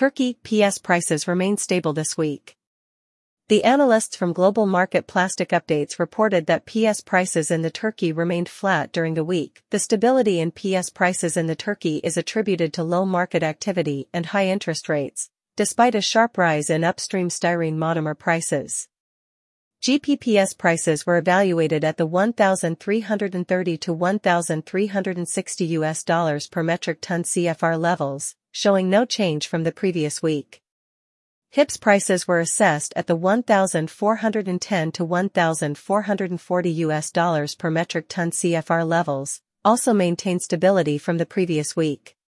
Turkey PS prices remain stable this week. The analysts from Global Market Plastic Updates reported that PS prices in the Turkey remained flat during the week. The stability in PS prices in the Turkey is attributed to low market activity and high interest rates, despite a sharp rise in upstream styrene monomer prices. GPPS prices were evaluated at the $1,330 to $1,360 per metric ton CFR levels, showing no change from the previous week. HIPS prices were assessed at the $1,410 to $1,440 per metric ton CFR levels, also maintained stability from the previous week.